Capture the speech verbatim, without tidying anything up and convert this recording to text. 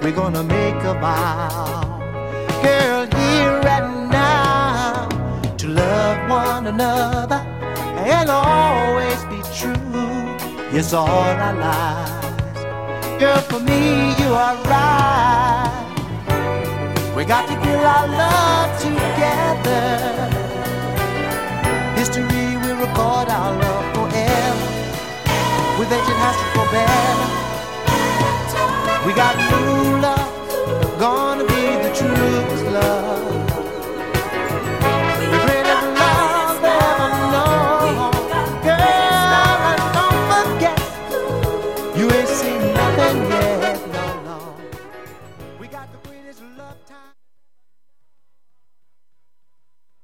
we're gonna make a vow, girl, here and now, to love one another and always be true. Yes, all our lives, girl, for me you are right. We got to get our love together. History will record our love forever. With ancient house to go better. We got to move.